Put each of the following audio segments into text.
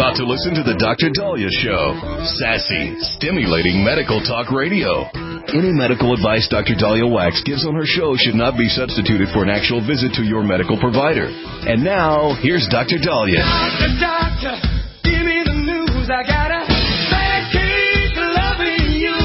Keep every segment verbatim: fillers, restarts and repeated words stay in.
about to listen to the Doctor Daliah Show. Sassy, stimulating medical talk radio. Any medical advice Doctor Daliah Wax gives on her show should not be substituted for an actual visit to your medical provider. And now, here's Doctor Daliah. Doctor, doctor, give me the news. I gotta keep loving you.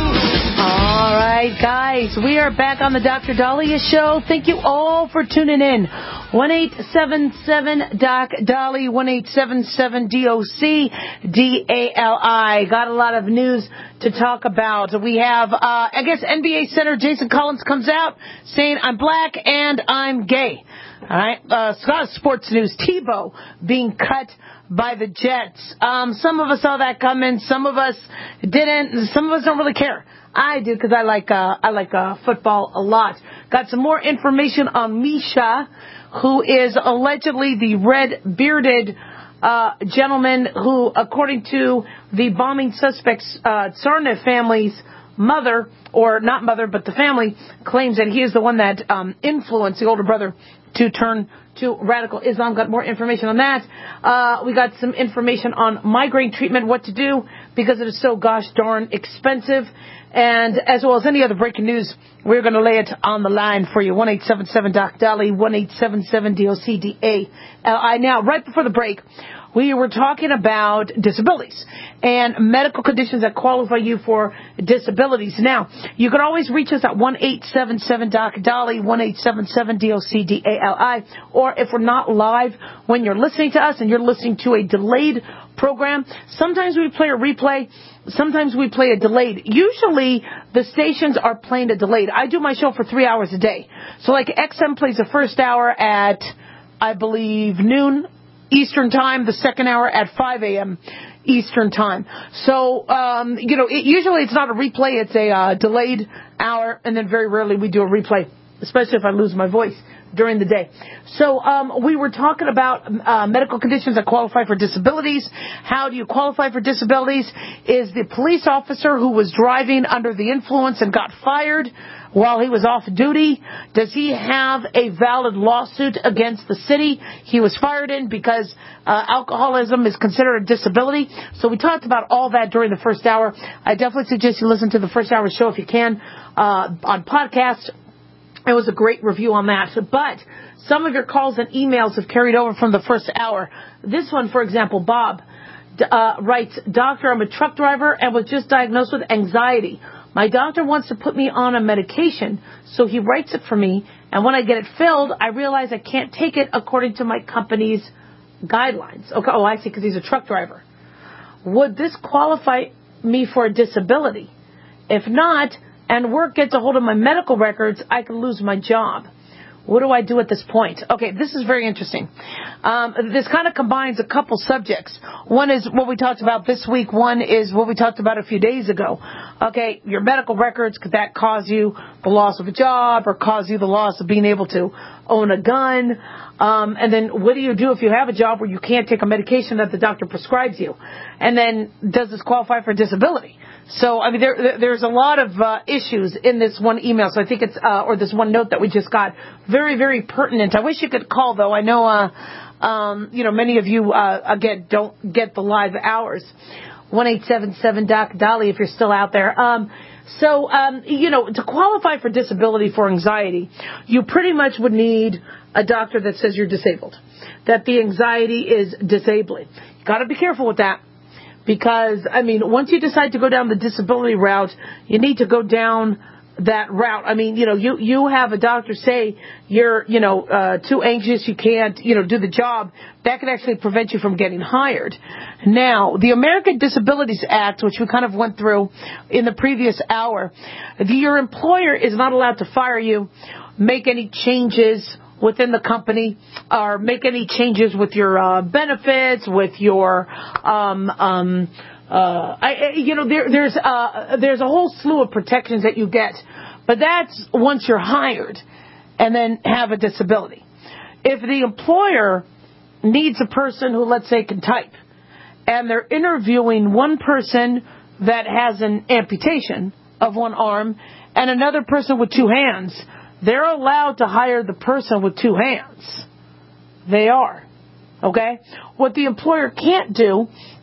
All right, guys, we are back on the Doctor Daliah Show. Thank you all for tuning in. one eight seven seven doc Dolly, one eight seven seven D O C D A L I. Got a lot of news to talk about. We have, uh, I guess, N B A center Jason Collins comes out saying, I'm black and I'm gay. All right. Uh, Scott Sports News, Tebow being cut by the Jets. Um, some of us saw that coming. Some of us didn't. Some of us don't really care. I do because I like uh, I like uh, football a lot. Got some more information on Misha, who is allegedly the red-bearded uh, gentleman who, according to the bombing suspect's uh, Tsarnaev family's mother, or not mother, but the family, claims that he is the one that um, influenced the older brother to turn to radical Islam. Got more information on that. Uh, we got some information on migraine treatment, what to do, because it is so gosh darn expensive. And as well as any other breaking news, we're going to lay it on the line for you. one eight seven seven doc Dolly, one eight seven seven D O C D A L I. Now, right before the break, we were talking about disabilities and medical conditions that qualify you for disabilities. Now, you can always reach us at one eight seven seven doc Dolly, one eight seven seven D O C D A L I, or if we're not live when you're listening to us and you're listening to a delayed program, sometimes we play a replay, sometimes we play a delayed. Usually, the stations are playing a delayed. I do my show for three hours a day. So like X M plays the first hour at, I believe, noon Eastern time, the second hour at five a.m. Eastern time. So, um, you know, it, usually it's not a replay, it's a uh, delayed hour, and then very rarely we do a replay, especially if I lose my voice during the day. So um, we were talking about uh, medical conditions that qualify for disabilities. How do you qualify for disabilities? Is the police officer who was driving under the influence and got fired while he was off duty, does he have a valid lawsuit against the city he was fired in because uh, alcoholism is considered a disability? So we talked about all that during the first hour. I definitely suggest you listen to the first hour show if you can uh, on podcast. It was a great review on that. But some of your calls and emails have carried over from the first hour. This one, for example, Bob uh, writes, Doctor, I'm a truck driver and was just diagnosed with anxiety. My doctor wants to put me on a medication, so he writes it for me. And when I get it filled, I realize I can't take it according to my company's guidelines. Okay, oh, I see, because he's a truck driver. Would this qualify me for a disability? If not, and work gets a hold of my medical records, I could lose my job. What do I do at this point? Okay, this is very interesting. Um, this kind of combines a couple subjects. One is what we talked about this week. One is what we talked about a few days ago. Okay, your medical records, could that cause you the loss of a job or cause you the loss of being able to own a gun? Um, and then what do you do if you have a job where you can't take a medication that the doctor prescribes you? And then does this qualify for disability? So, I mean, there, there's a lot of uh, issues in this one email. So I think it's, uh, or this one note that we just got, very, very pertinent. I wish you could call, though. I know, uh, um, you know, many of you, uh, again, don't get the live hours. one eight seven seven doc Dolly, if you're still out there. Um, so, um, you know, to qualify for disability for anxiety, you pretty much would need a doctor that says you're disabled, that the anxiety is disabling. You got to be careful with that. Because, I mean, once you decide to go down the disability route, you need to go down that route. I mean, you know, you, you have a doctor say you're, you know, uh, too anxious, you can't, you know, do the job. That could actually prevent you from getting hired. Now, the American Disabilities Act, which we kind of went through in the previous hour, the, your employer is not allowed to fire you, make any changes within the company, or make any changes with your uh, benefits, with your, um, um, uh, I, you know, there, there's uh, there's a whole slew of protections that you get, but that's once you're hired, and then have a disability. If the employer needs a person who, let's say, can type, and they're interviewing one person that has an amputation of one arm and another person with two hands, they're allowed to hire the person with two hands. They are. Okay? What the employer can't do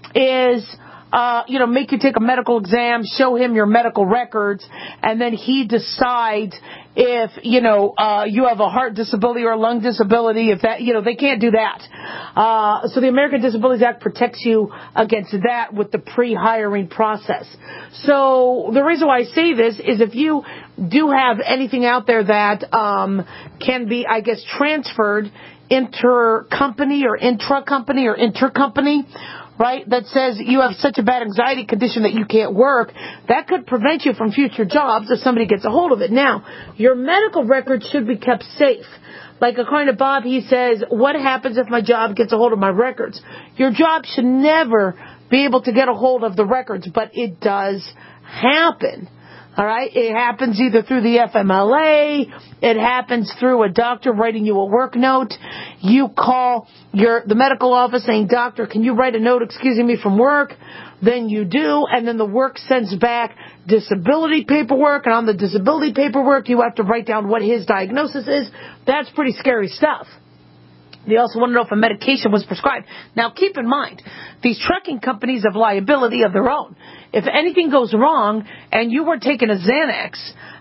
is, uh, you know, make you take a medical exam, show him your medical records, and then he decides if, you know, uh, you have a heart disability or a lung disability, if that, you know, they can't do that. Uh, so the American Disabilities Act protects you against that with the pre-hiring process. So the reason why I say this is if you do have anything out there that, um, can be, I guess, transferred inter-company or intra-company or inter-company, right, that says you have such a bad anxiety condition that you can't work, that could prevent you from future jobs if somebody gets a hold of it. Now, your medical records should be kept safe. Like according to Bob, he says, what happens if my job gets a hold of my records? Your job should never be able to get a hold of the records, but it does happen. All right, it happens either through the F M L A, it happens through a doctor writing you a work note. You call your the medical office saying, doctor, can you write a note excusing me from work? Then you do, and then the work sends back disability paperwork, and on the disability paperwork, you have to write down what his diagnosis is. That's pretty scary stuff. They also want to know if a medication was prescribed. Now, keep in mind, these trucking companies have liability of their own. If anything goes wrong and you were taking a Xanax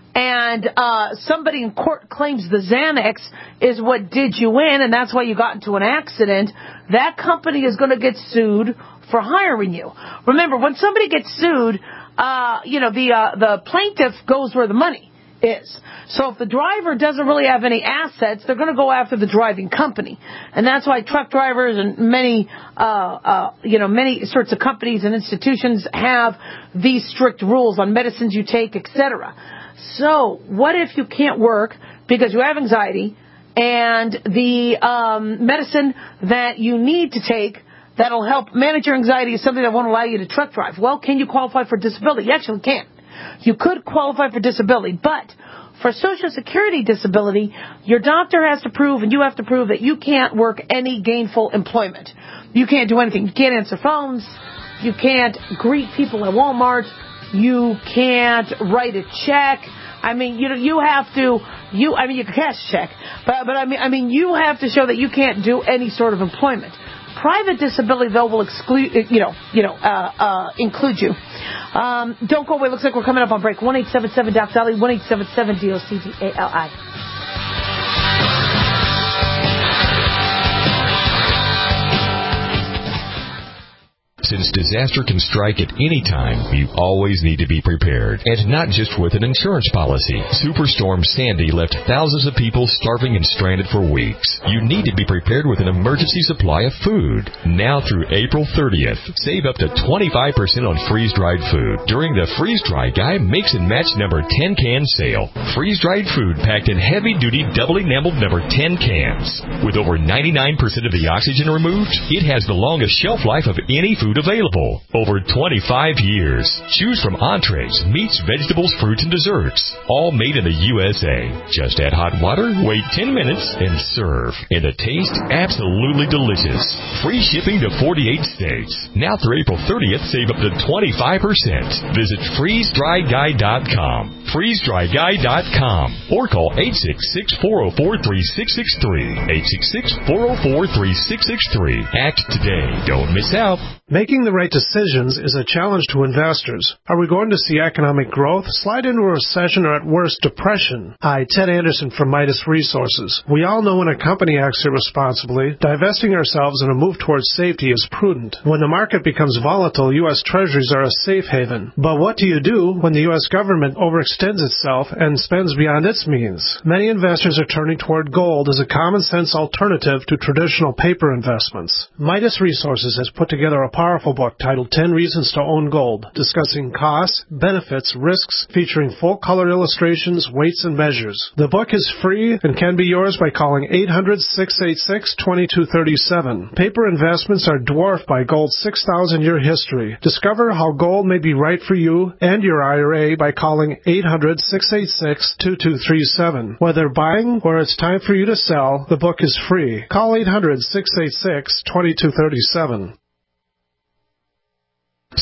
and uh, somebody in court claims the Xanax is what did you in and that's why you got into an accident, that company is going to get sued for hiring you. Remember, when somebody gets sued, uh, you know, the uh, the plaintiff goes where the money is. So if the driver doesn't really have any assets, they're going to go after the driving company. And that's why truck drivers and many, uh, uh, you know, many sorts of companies and institutions have these strict rules on medicines you take, et cetera. So what if you can't work because you have anxiety and the um, medicine that you need to take that'll help manage your anxiety is something that won't allow you to truck drive? Well, can you qualify for disability? You actually can. You could qualify for disability, but for Social Security disability, your doctor has to prove and you have to prove that you can't work any gainful employment. You can't do anything. You can't answer phones. You can't greet people at Walmart. You can't write a check. I mean, you know, you have to, you, I mean, you can cash a check, but, but I mean, I mean, you have to show that you can't do any sort of employment. Private disability, though, will exclude, you know, you know, uh, uh, include you. Um, don't go away. Looks like we're coming up on break. one eight seven seven D O C D A L I, one eight seven seven D O C D A L I. Since disaster can strike at any time, you always need to be prepared. And not just with an insurance policy. Superstorm Sandy left thousands of people starving and stranded for weeks. You need to be prepared with an emergency supply of food. Now through April thirtieth, save up to twenty-five percent on freeze-dried food during the Freeze-Dry Guy Mix and Match number ten can sale. Freeze-dried food packed in heavy-duty double-enameled number ten cans. With over ninety-nine percent of the oxygen removed, it has the longest shelf life of any food available. Over twenty-five years. Choose from entrees, meats, vegetables, fruits, and desserts. All made in the U S A. Just add hot water, wait ten minutes, and serve. And the taste, absolutely delicious. Free shipping to forty-eight states. Now through April thirtieth, save up to twenty-five percent. Visit freeze dry guy dot com. freeze dry guy dot com. Or call eight six six, four oh four, three six six three. eight six six, four oh four, three six six three. Act today. Don't miss out. Making the right decisions is a challenge to investors. Are we going to see economic growth, slide into a recession, or at worst, depression? Hi, Ted Anderson from Midas Resources. We all know when a company acts irresponsibly, divesting ourselves in a move towards safety is prudent. When the market becomes volatile, U S Treasuries are a safe haven. But what do you do when the U S government overextends itself and spends beyond its means? Many investors are turning toward gold as a common-sense alternative to traditional paper investments. Midas Resources has put together a powerful book titled ten Reasons to Own Gold, discussing costs, benefits, risks, featuring full-color illustrations, weights, and measures. The book is free and can be yours by calling eight hundred, six eight six, two two three seven. Paper investments are dwarfed by gold's six thousand year history. Discover how gold may be right for you and your I R A by calling eight hundred, six eight six, two two three seven. Whether buying or it's time for you to sell, the book is free. Call eight hundred, six eight six, two two three seven.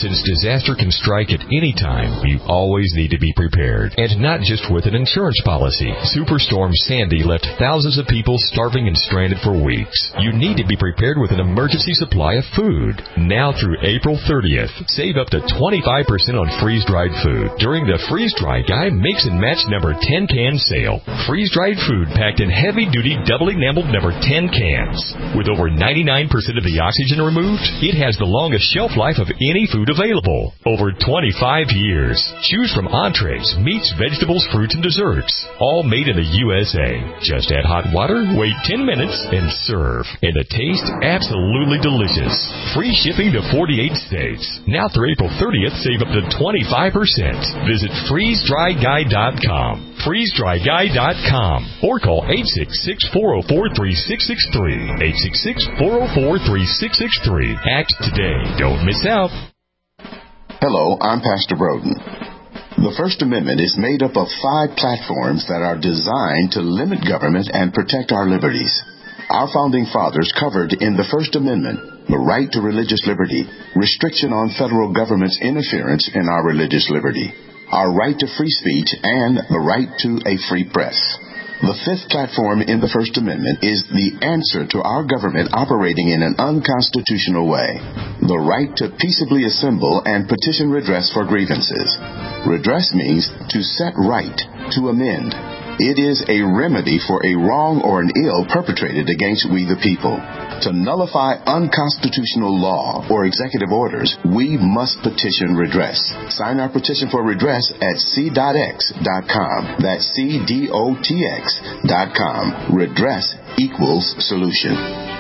Since disaster can strike at any time, you always need to be prepared. And not just with an insurance policy. Superstorm Sandy left thousands of people starving and stranded for weeks. You need to be prepared with an emergency supply of food. Now through April thirtieth, save up to twenty-five percent on freeze-dried food during the Freeze-Dry Guy Mix and Match number ten can sale. Freeze-dried food packed in heavy-duty double-enameled number ten cans. With over ninety-nine percent of the oxygen removed, it has the longest shelf life of any food available. Over twenty-five years. Choose from entrees, meats, vegetables, fruits, and desserts. All made in the U S A. Just add hot water, wait ten minutes, and serve. And the taste, absolutely delicious. Free shipping to forty-eight states. Now through April thirtieth, save up to twenty-five percent. Visit freeze dry guy dot com. freeze dry guy dot com. Or call eight six six, four oh four, three six six three. eight six six, four oh four, three six six three. Act today. Don't miss out. Hello, I'm Pastor Broden. The First Amendment is made up of five platforms that are designed to limit government and protect our liberties. Our founding fathers covered in the First Amendment the right to religious liberty, restriction on federal government's interference in our religious liberty, our right to free speech, and the right to a free press. The fifth platform in the First Amendment is the answer to our government operating in an unconstitutional way. The right to peaceably assemble and petition redress for grievances. Redress means to set right, to amend. It is a remedy for a wrong or an ill perpetrated against we the people. To nullify unconstitutional law or executive orders, we must petition redress. Sign our petition for redress at c dot x dot com. That's C D O T X dot com. Redress equals solution.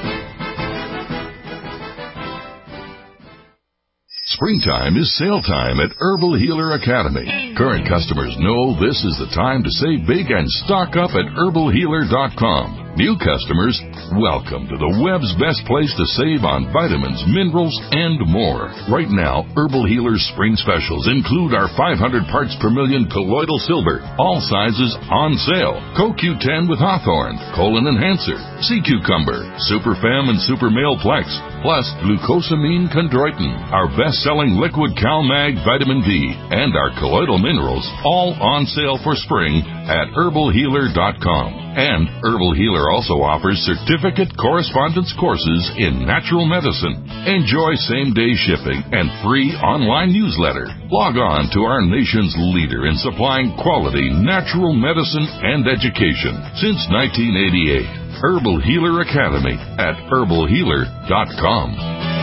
Springtime is sale time at Herbal Healer Academy. Current customers know this is the time to save big and stock up at herbal healer dot com. New customers, welcome to the web's best place to save on vitamins, minerals, and more. Right now, Herbal Healer's spring specials include our five hundred parts per million colloidal silver, all sizes on sale. Co Q ten with Hawthorne, Colon Enhancer, Sea Cucumber, Super Fem and Super Male Plex, plus glucosamine chondroitin, our best-selling liquid CalMag vitamin D, and our colloidal minerals, all on sale for spring at herbal healer dot com. And Herbal Healer also offers certificate correspondence courses in natural medicine. Enjoy same-day shipping and free online newsletter. Log on to our nation's leader in supplying quality natural medicine and education since nineteen eighty-eight. Herbal Healer Academy at herbal healer dot com.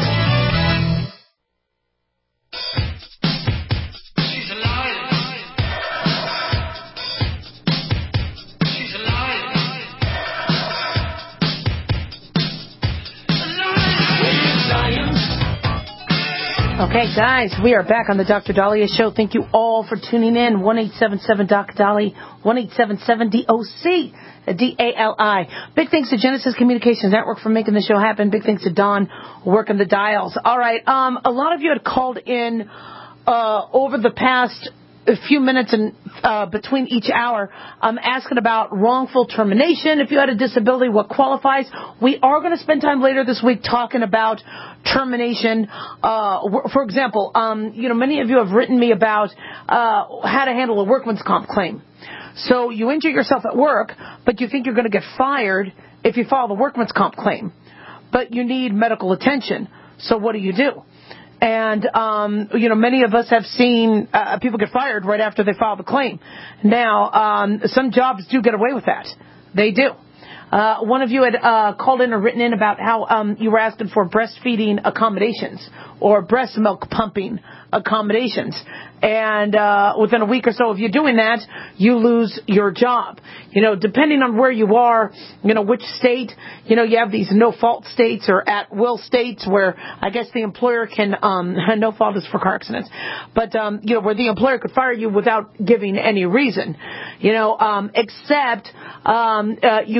Okay, guys, we are back on the Doctor Daliah Show. Thank you all for tuning in. one eight seven seven D O C D A L I, one eight seven seven D O C D A L I. Big thanks to Genesis Communications Network for making the show happen. Big thanks to Don working the dials. All right, um, a lot of you had called in uh, over the past a few minutes and uh, between each hour, um, asking about wrongful termination. If you had a disability, what qualifies? We are going to spend time later this week talking about termination. Uh, for example, um, you know, many of you have written me about uh, how to handle a workman's comp claim. So you injure yourself at work, but you think you're going to get fired if you file the workman's comp claim, but you need medical attention. So what do you do? And, um, you know, many of us have seen uh, people get fired right after they file the claim. Now, um, some jobs do get away with that. They do. Uh, one of you had uh, called in or written in about how um, you were asking for breastfeeding accommodations or breast milk pumping accommodations. And uh, within a week or so of you doing that, you lose your job. You know, depending on where you are, you know, which state, you know, you have these no-fault states or at-will states where I guess the employer can, um, no fault is for car accidents, but, um, you know, where the employer could fire you without giving any reason, you know, um, except um, uh, you can't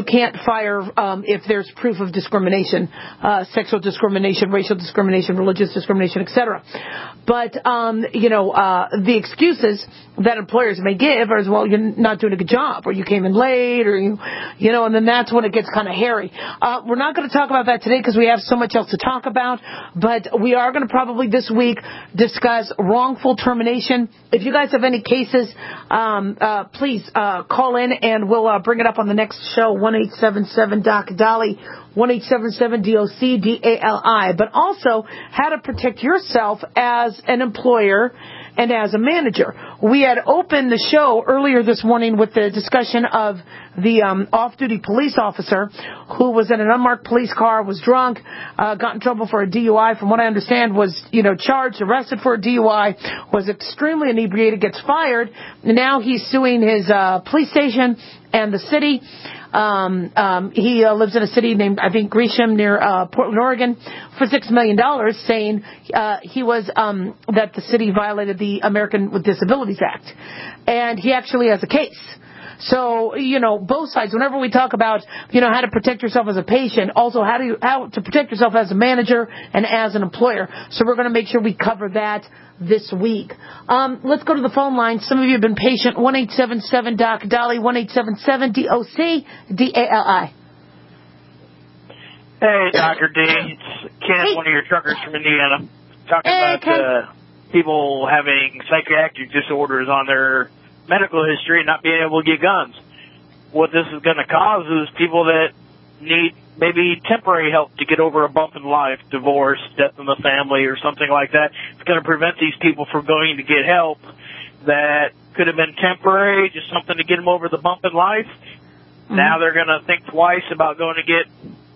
fire um, if there's proof of discrimination, uh, sexual discrimination, racial discrimination, religious discrimination, et cetera. But, um, you know, uh, the excuses that employers may give are, well, you're not doing a good job, or you came in late, or you, you know, and then that's when it gets kind of hairy. Uh, we're not going to talk about that today because we have so much else to talk about, but we are going to probably this week discuss wrongful termination. If you guys have any cases, um, uh, please uh, call in and we'll uh, bring it up on the next show, one eight seven seven D O C D A L I, one eight seven seven D O C D A L I, but also how to protect yourself as an employer and as a manager. We had opened the show earlier this morning with the discussion of the um, off-duty police officer who was in an unmarked police car, was drunk, uh, got in trouble for a D U I. From what I understand, was you know charged, arrested for a D U I, was extremely inebriated, gets fired. Now he's suing his uh, police station and the city. Um, um, he uh, lives in a city named, I think, Gresham near uh, Portland, Oregon, for six million dollars, saying uh, he was um, that the city violated the American with Disabilities Act. And he actually has a case. So, you know, both sides, whenever we talk about, you know, how to protect yourself as a patient, also how to, you, how to protect yourself as a manager and as an employer. So we're going to make sure we cover that this week. Um, let's go to the phone line. Some of you have been patient. one eight seven seven D O C D A L I, one eight seven seven D O C D A L I. Hey, Doctor D. It's Ken, hey. one of your truckers from Indiana. Talking hey, about uh, people having psychiatric disorders on their medical history and not being able to get guns. What this is going to cause is people that need maybe temporary help to get over a bump in life, divorce, death in the family, or something like that. It's going to prevent these people from going to get help that could have been temporary, just something to get them over the bump in life. Mm-hmm. Now they're going to think twice about going to get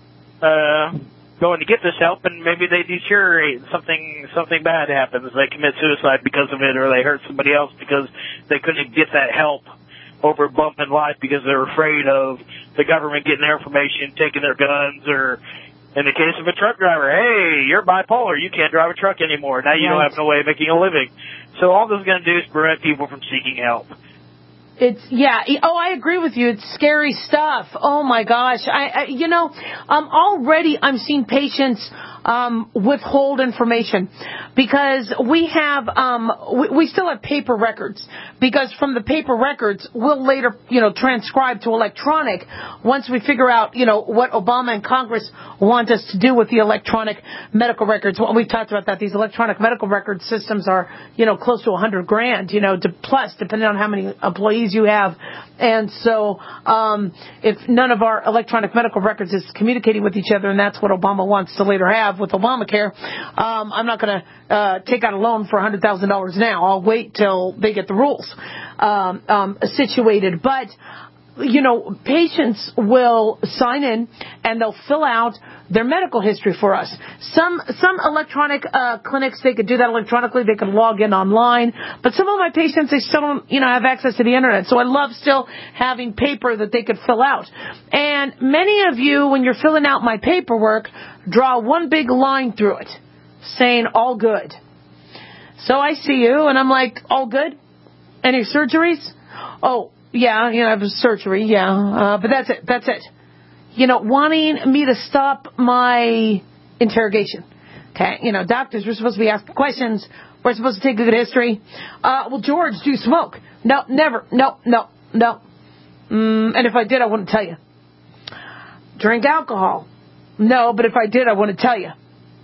uh, going to get this help, and maybe they deteriorate. Something something bad happens. They commit suicide because of it, or they hurt somebody else because they couldn't get that help over a bump in life because they're afraid of the government getting their information, taking their guns, or in the case of a truck driver, hey, you're bipolar, you can't drive a truck anymore. Now you right. don't have no way of making a living. So all this is going to do is prevent people from seeking help. It's, yeah. Oh, I agree with you. It's scary stuff. Oh, my gosh. I, I you know, um, already I'm seeing patients um, withhold information because we have, um, we, we still have paper records because from the paper records, we'll later, you know, transcribe to electronic once we figure out, you know, what Obama and Congress want us to do with the electronic medical records. Well, we've talked about that. These electronic medical record systems are, you know, close to a hundred grand, you know, to plus, depending on how many employees you have. And so um, if none of our electronic medical records is communicating with each other, and that's what Obama wants to later have with Obamacare, um, I'm not going to uh, take out a loan for one hundred thousand dollars now. I'll wait till they get the rules um, um, situated. But you know, patients will sign in and they'll fill out their medical history for us. Some some electronic uh, clinics, they could do that electronically. They can log in online. But some of my patients, they still don't, you know, have access to the internet. So I love still having paper that they could fill out. And many of you, when you're filling out my paperwork, draw one big line through it saying all good. So I see you and I'm like, all good? Any surgeries? Oh, yeah, you know, I have a surgery, yeah, uh, but that's it, that's it. You know, wanting me to stop my interrogation. Okay, you know, doctors, we're supposed to be asking questions. We're supposed to take a good history. Uh, well, George, do you smoke? No, never. No, no, no. Mm, and if I did, I wouldn't tell you. Drink alcohol? No, but if I did, I wouldn't tell you.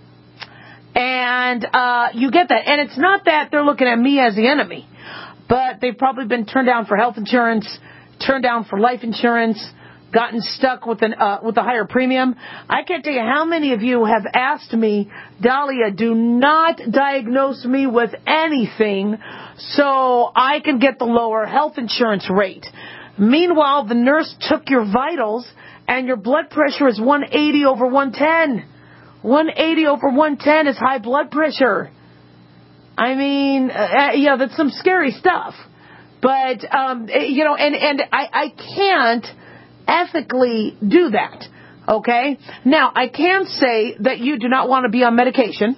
And uh, you get that. And it's not that they're looking at me as the enemy. But they've probably been turned down for health insurance, turned down for life insurance, gotten stuck with an uh, with a higher premium. I can't tell you how many of you have asked me, Dahlia, do not diagnose me with anything so I can get the lower health insurance rate. Meanwhile, the nurse took your vitals and your blood pressure is one eighty over one ten. one eighty over one ten is high blood pressure. I mean, uh, yeah, that's some scary stuff. But, um, you know, and, and I, I can't ethically do that, okay? Now, I can say that you do not want to be on medication,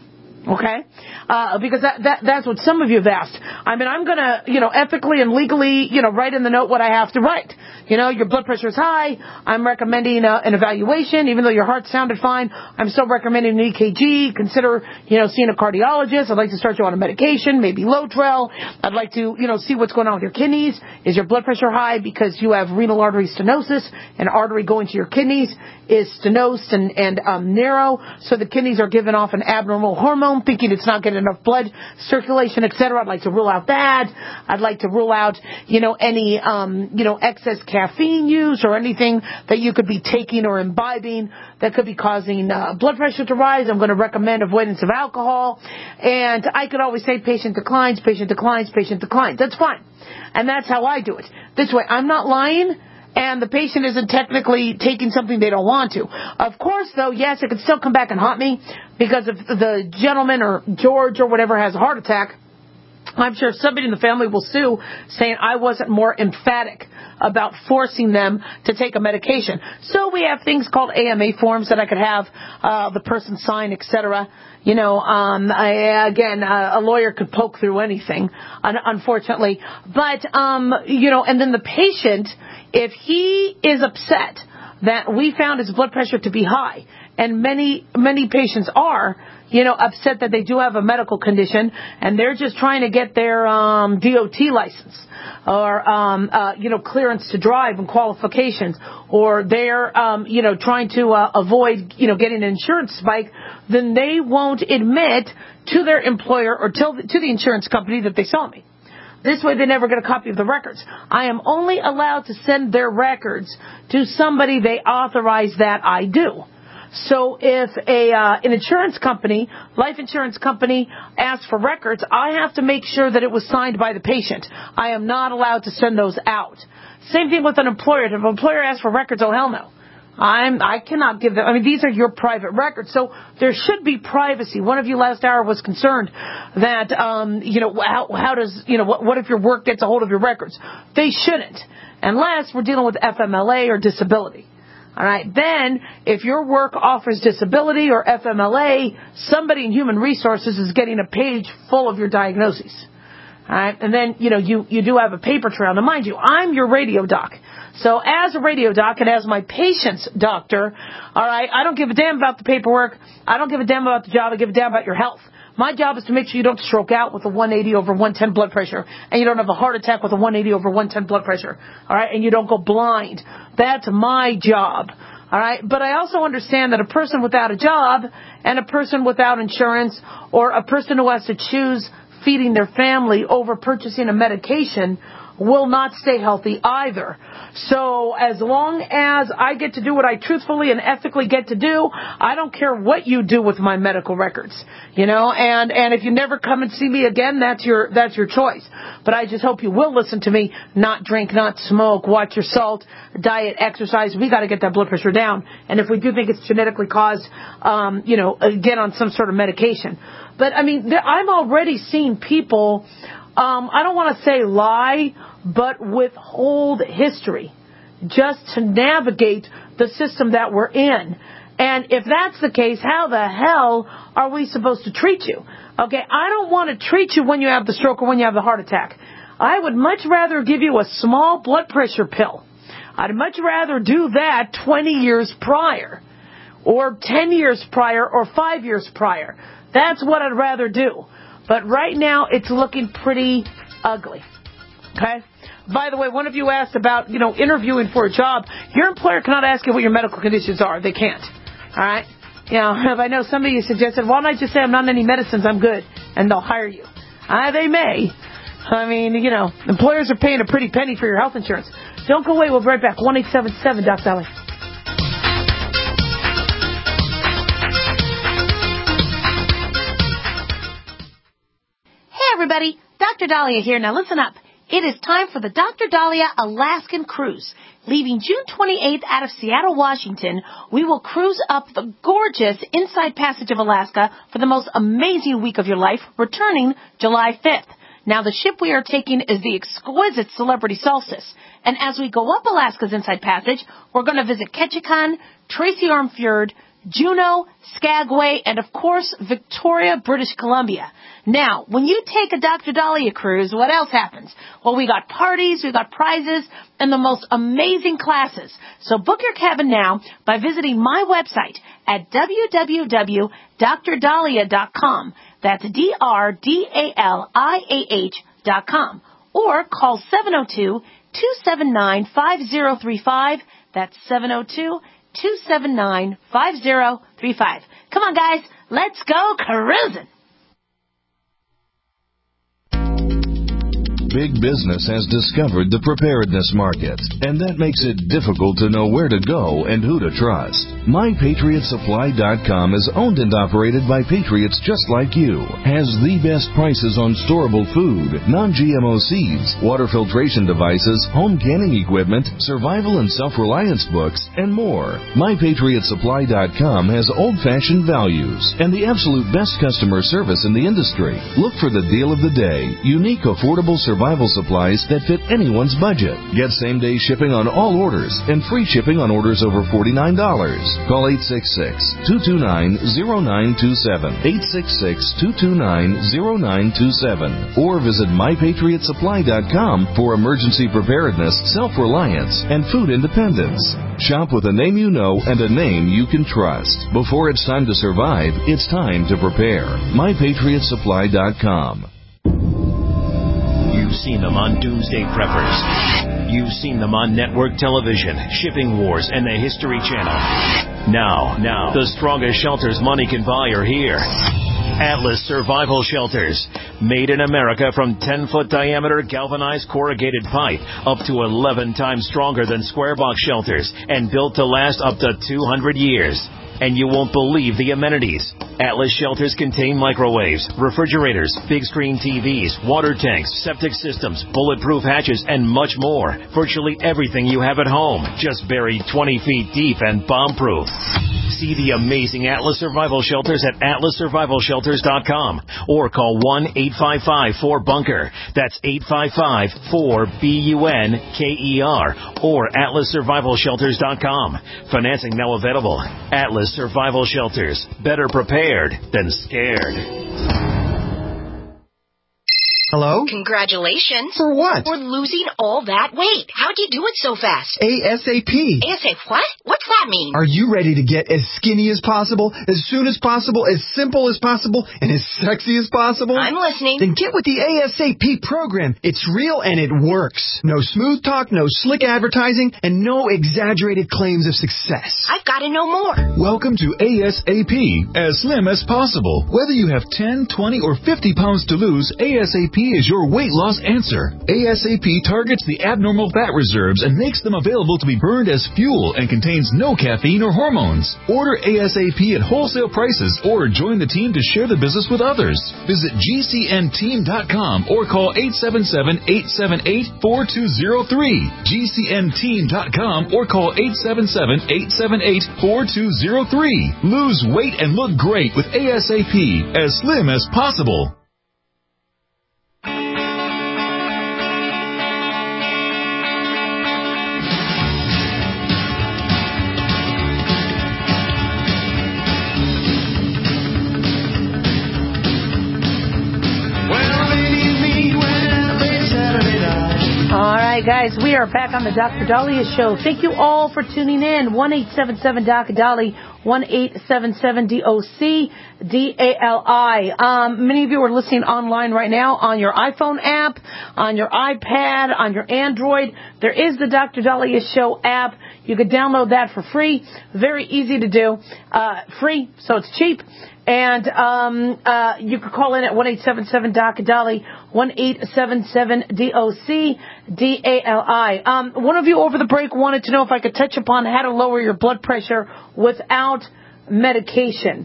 Okay? Uh, because that, that, that's what some of you have asked. I mean, I'm gonna, you know, ethically and legally, you know, write in the note what I have to write. You know, your blood pressure is high. I'm recommending uh, an evaluation. Even though your heart sounded fine, I'm still recommending an E K G. Consider, you know, seeing a cardiologist. I'd like to start you on a medication, maybe Lotrel. I'd like to, you know, see what's going on with your kidneys. Is your blood pressure high because you have renal artery stenosis? An artery going to your kidneys is stenosed and, and um, narrow, so the kidneys are giving off an abnormal hormone, thinking it's not getting enough blood circulation, et cetera. I'd like to rule out that. I'd like to rule out, you know, any, um, you know, excess caffeine use or anything that you could be taking or imbibing that could be causing uh, blood pressure to rise. I'm going to recommend avoidance of alcohol. And I could always say patient declines, patient declines, patient declines. That's fine. And that's how I do it. This way, I'm not lying, and the patient isn't technically taking something they don't want to. Of course, though, yes, it could still come back and haunt me, because if the gentleman or George or whatever has a heart attack, I'm sure somebody in the family will sue, saying I wasn't more emphatic about forcing them to take a medication. So we have things called A M A forms that I could have uh, the person sign, et cetera. You know, um, I, again, uh, a lawyer could poke through anything, un- unfortunately. But, um, you know, and then the patient, if he is upset that we found his blood pressure to be high, and many, many patients are, you know, upset that they do have a medical condition, and they're just trying to get their um, D O T license, or, um, uh, you know, clearance to drive and qualifications, or they're, um, you know, trying to uh, avoid, you know, getting an insurance spike, then they won't admit to their employer or to the, to the insurance company that they saw me. This way they never get a copy of the records. I am only allowed to send their records to somebody they authorize that I do. So if a uh, an insurance company, life insurance company, asks for records, I have to make sure that it was signed by the patient. I am not allowed to send those out. Same thing with an employer. If an employer asks for records, oh, hell no. I'm, I cannot give them. I mean, these are your private records. So there should be privacy. One of you last hour was concerned that, um, you know, how, how does, you know, what, what if your work gets a hold of your records? They shouldn't, unless we're dealing with F M L A or disability. All right. Then, if your work offers disability or F M L A, somebody in human resources is getting a page full of your diagnoses. All right. And then, you know, you, you do have a paper trail. Now, mind you, I'm your radio doc. So as a radio doc and as my patient's doctor, all right, I don't give a damn about the paperwork. I don't give a damn about the job. I give a damn about your health. My job is to make sure you don't stroke out with a one eighty over one ten blood pressure, and you don't have a heart attack with a one eighty over one ten blood pressure, all right, and you don't go blind. That's my job, all right? But I also understand that a person without a job and a person without insurance, or a person who has to choose feeding their family over purchasing a medication, will not stay healthy either. So as long as I get to do what I truthfully and ethically get to do, I don't care what you do with my medical records, you know, and, and if you never come and see me again, that's your, that's your choice. But I just hope you will listen to me, not drink, not smoke, watch your salt, diet, exercise. We got to get that blood pressure down. And if we do think it's genetically caused, um, you know, get on some sort of medication. But I mean, there, I'm already seeing people, Um, I don't want to say lie, but withhold history just to navigate the system that we're in. And if that's the case, how the hell are we supposed to treat you? Okay, I don't want to treat you when you have the stroke or when you have the heart attack. I would much rather give you a small blood pressure pill. I'd much rather do that twenty years prior, or ten years prior, or five years prior. That's what I'd rather do. But right now, it's looking pretty ugly. Okay? By the way, one of you asked about, you know, interviewing for a job. Your employer cannot ask you what your medical conditions are. They can't. All right? You know, if I know somebody who suggested, why don't I just say I'm not on any medicines, I'm good, and they'll hire you. Uh, they may. I mean, you know, employers are paying a pretty penny for your health insurance. Don't go away. We'll be right back. one eight seven seven, Doc Dolly. Everybody, Doctor Dahlia here. Now listen up. It is time for the Doctor Dahlia Alaskan Cruise. Leaving June twenty-eighth out of Seattle, Washington, we will cruise up the gorgeous Inside Passage of Alaska for the most amazing week of your life, returning July fifth. Now the ship we are taking is the exquisite Celebrity Solstice. And as we go up Alaska's Inside Passage, we're going to visit Ketchikan, Tracy Arm Fjord, Juneau, Skagway, and of course, Victoria, British Columbia. Now, when you take a Doctor Dahlia cruise, what else happens? Well, we got parties, we got prizes, and the most amazing classes. So book your cabin now by visiting my website at w w w dot dr dahlia dot com. That's D R D A L I A H dot com. Or call seven oh two, two seven nine, five oh three five. That's seven oh two, two seven nine, five oh three five. Come on, guys. Let's go cruising. Big business has discovered the preparedness market, and that makes it difficult to know where to go and who to trust. My Patriot Supply dot com is owned and operated by patriots just like you, has the best prices on storable food, non-G M O seeds, water filtration devices, home canning equipment, survival and self-reliance books, and more. My Patriot Supply dot com has old-fashioned values and the absolute best customer service in the industry. Look for the deal of the day, unique, affordable survival supplies that fit anyone's budget. Get same-day shipping on all orders and free shipping on orders over forty-nine dollars. Call eight six six, two two nine, zero nine two seven, eight six six, two two nine, zero nine two seven, or visit my patriot supply dot com for emergency preparedness, self-reliance, and food independence. Shop with a name you know and a name you can trust. Before it's time to survive, it's time to prepare. my patriot supply dot com. You've seen them on Doomsday Preppers. You've seen them on network television, Shipping Wars, and the History Channel. Now, now, the strongest shelters money can buy are here. Atlas Survival Shelters. Made in America from ten-foot diameter galvanized corrugated pipe, up to eleven times stronger than square box shelters, and built to last up to two hundred years. And you won't believe the amenities. Atlas shelters contain microwaves, refrigerators, big screen T Vs, water tanks, septic systems, bulletproof hatches, and much more. Virtually everything you have at home, just buried twenty feet deep and bomb-proof. See the amazing Atlas Survival Shelters at atlas survival shelters dot com or call one eight five five four bunker. That's eight five five four B U N K E R or atlas survival shelters dot com. Financing now available. Atlas Survival Shelters. Better prepared than scared. Hello? Congratulations. For what? For losing all that weight. How'd you do it so fast? ASAP. ASAP what? What's that mean? Are you ready to get as skinny as possible, as soon as possible, as simple as possible, and as sexy as possible? I'm listening. Then get with the ASAP program. It's real and it works. No smooth talk, no slick advertising, and no exaggerated claims of success. I've got to know more. Welcome to ASAP, as slim as possible. Whether you have ten, twenty, or fifty pounds to lose, ASAP is your weight loss answer. ASAP targets the abnormal fat reserves and makes them available to be burned as fuel and contains no caffeine or hormones. Order ASAP at wholesale prices or join the team to share the business with others. Visit G C N team dot com or call eight seven seven, eight seven eight, four two zero three. G C N team dot com or call eight seven seven, eight seven eight, four two zero three. Lose weight and look great with ASAP, as slim as possible. Guys, we are back on the Doctor Dahlia Show. Thank you all for tuning in. one eight seven seven D O C D A L I, one eight seven seven D O C D A L I. Um, many of you are listening online right now on your iPhone app, on your iPad, on your Android. There is the Doctor Dahlia Show app. You can download that for free. Very easy to do. Uh, free, so it's cheap. And um, uh, you can call in at one eight seven seven D O C D A L I, one eight seven seven D O C D A L I. Um, one of you over the break wanted to know if I could touch upon how to lower your blood pressure without medication.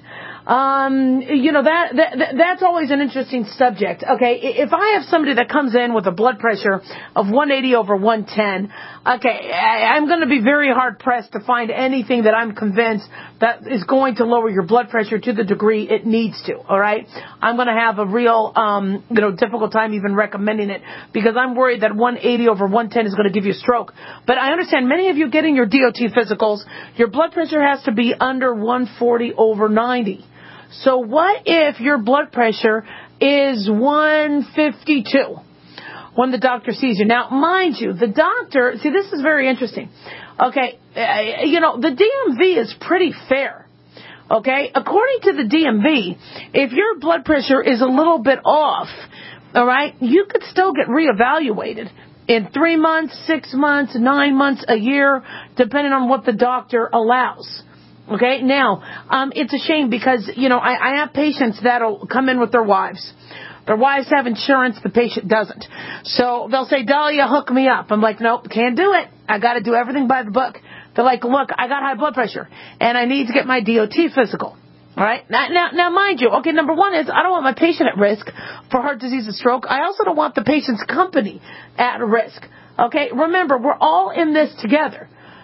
Um, you know, that, that that's always an interesting subject. Okay, if I have somebody that comes in with a blood pressure of one eighty over one ten, okay, I, I'm going to be very hard-pressed to find anything that I'm convinced that is going to lower your blood pressure to the degree it needs to, all right? I'm going to have a real, um, you know, difficult time even recommending it because I'm worried that one eighty over one ten is going to give you a stroke. But I understand many of you getting your D O T physicals, your blood pressure has to be under one forty over ninety. So what if your blood pressure is one fifty-two when the doctor sees you? Now, mind you, the doctor, see, this is very interesting. Okay, uh, you know, the D M V is pretty fair. Okay, according to the D M V, if your blood pressure is a little bit off, all right, you could still get reevaluated in three months, six months, nine months, a year, depending on what the doctor allows. Okay, now, um, it's a shame because, you know, I, I have patients that'll come in with their wives. Their wives have insurance, the patient doesn't. So they'll say, Dahlia, hook me up. I'm like, nope, can't do it. I got to do everything by the book. They're like, look, I got high blood pressure, and I need to get my D O T physical. All right, now, now, now, mind you, okay, number one is I don't want my patient at risk for heart disease and stroke. I also don't want the patient's company at risk. Okay, remember, we're all in this together.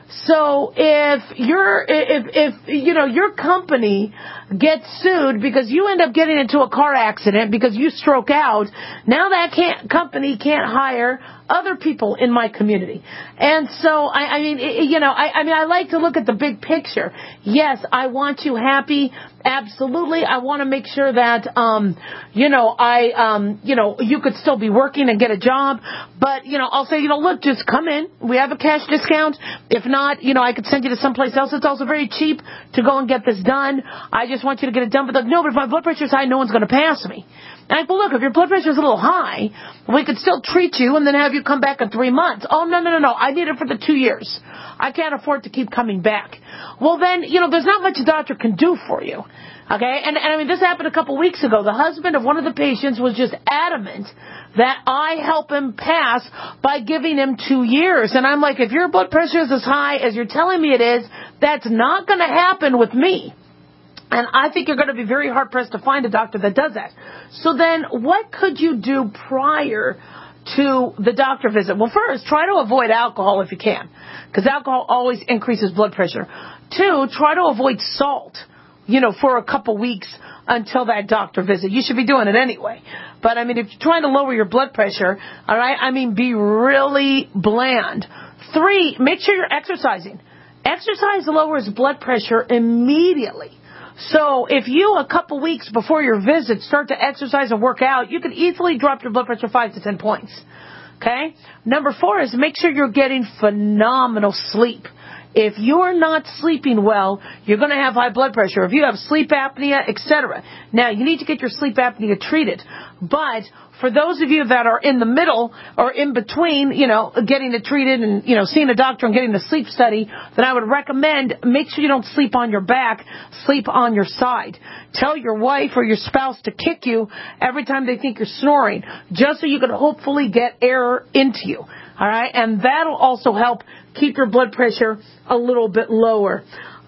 So if you're, if, if, you know, your company gets sued because you end up getting into a car accident because you stroke out, now that can't, company can't hire other people in my community. And so, I, I mean, you know, I, I mean, I like to look at the big picture. Yes, I want you happy. Absolutely. I want to make sure that, um, you know, I, um, you know, you could still be working and get a job. But, you know, I'll say, you know, look, just come in. We have a cash discount. If not, you know, I could send you to someplace else. It's also very cheap to go and get this done. I just want you to get it done. But like, no, but if my blood pressure is high, no one's going to pass me. And I go, look, if your blood pressure is a little high, we could still treat you and then have you come back in three months. Oh, no, no, no, no. I need it for the two years. I can't afford to keep coming back. Well, then, you know, there's not much a doctor can do for you. Okay? And, and I mean, this happened a couple weeks ago. The husband of one of the patients was just adamant that I help him pass by giving him two years. And I'm like, if your blood pressure is as high as you're telling me it is, that's not going to happen with me. And I think you're going to be very hard-pressed to find a doctor that does that. So then what could you do prior to the doctor visit? Well, first, try to avoid alcohol if you can, because alcohol always increases blood pressure. Two, try to avoid salt, you know, for a couple weeks until that doctor visit. You should be doing it anyway. But, I mean, if you're trying to lower your blood pressure, all right, I mean, be really bland. Three, make sure you're exercising. Exercise lowers blood pressure immediately. So if you, a couple weeks before your visit, start to exercise and work out, you can easily drop your blood pressure five to ten points. Okay? Number four is make sure you're getting phenomenal sleep. If you're not sleeping well, you're going to have high blood pressure. If you have sleep apnea, et cetera. Now, you need to get your sleep apnea treated. But for those of you that are in the middle or in between, you know, getting it treated and, you know, seeing a doctor and getting a sleep study, then I would recommend make sure you don't sleep on your back, sleep on your side. Tell your wife or your spouse to kick you every time they think you're snoring, just so you can hopefully get air into you. All right? And that'll also help keep your blood pressure a little bit lower.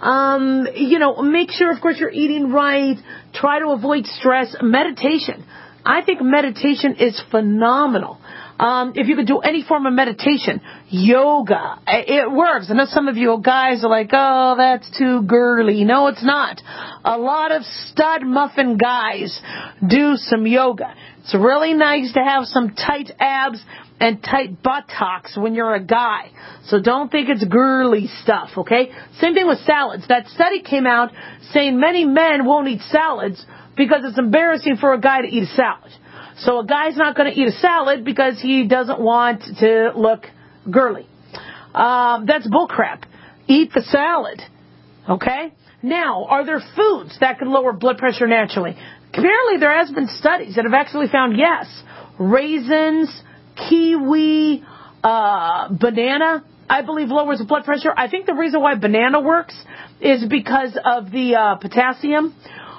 Um, you know, make sure, of course, you're eating right. Try to avoid stress. Meditation. I think meditation is phenomenal. Um, if you could do any form of meditation, yoga, it works. I know some of you guys are like, oh, that's too girly. No, it's not. A lot of stud muffin guys do some yoga. It's really nice to have some tight abs and tight buttocks when you're a guy. So don't think it's girly stuff, okay? Same thing with salads. That study came out saying many men won't eat salads because it's embarrassing for a guy to eat a salad. So a guy's not going to eat a salad because he doesn't want to look girly. Uh, that's bullcrap. Eat the salad, okay? Now, are there foods that can lower blood pressure naturally? Apparently, there has been studies that have actually found yes. Raisins, kiwi, uh, banana, I believe lowers blood pressure. I think the reason why banana works is because of the uh, potassium.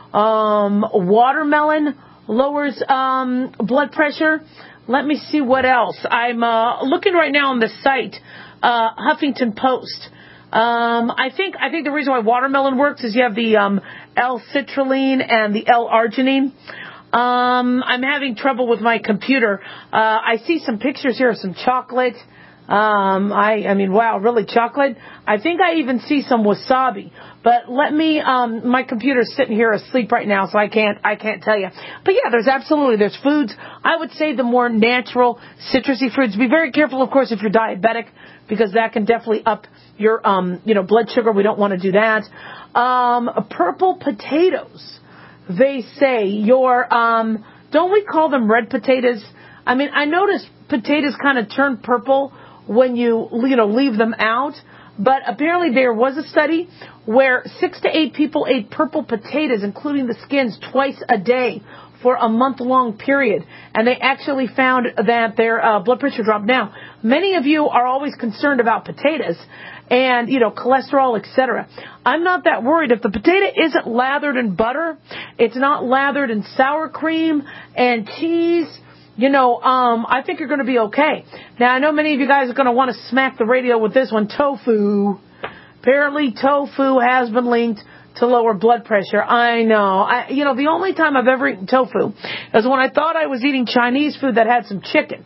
Um, watermelon lowers um, blood pressure. Let me see what else. I'm uh, looking right now on the site, uh, Huffington Post. Um, I think I think the reason why watermelon works is you have the um, L-citrulline and the L-arginine. Um, I'm having trouble with my computer. Uh, I see some pictures here of some chocolate. Um, I, I mean, wow, really chocolate? I think I even see some wasabi. But let me, um, my computer's sitting here asleep right now, so I can't, I can't tell you. But yeah, there's absolutely, there's foods. I would say the more natural, citrusy foods. Be very careful, of course, if you're diabetic, because that can definitely up your, um, you know, blood sugar. We don't want to do that. Um, purple potatoes. They say your, um, don't we call them red potatoes? I mean, I noticed potatoes kind of turn purple when you, you know, leave them out. But apparently there was a study where six to eight people ate purple potatoes, including the skins, twice a day for a month-long period. And they actually found that their uh, blood pressure dropped. Now, many of you are always concerned about potatoes and, you know, cholesterol, et cetera. I'm not that worried. If the potato isn't lathered in butter, it's not lathered in sour cream and cheese, you know, um, I think you're going to be okay. Now, I know many of you guys are going to want to smack the radio with this one, tofu. Apparently, tofu has been linked to lower blood pressure. I know. I, you know, the only time I've ever eaten tofu is when I thought I was eating Chinese food that had some chicken.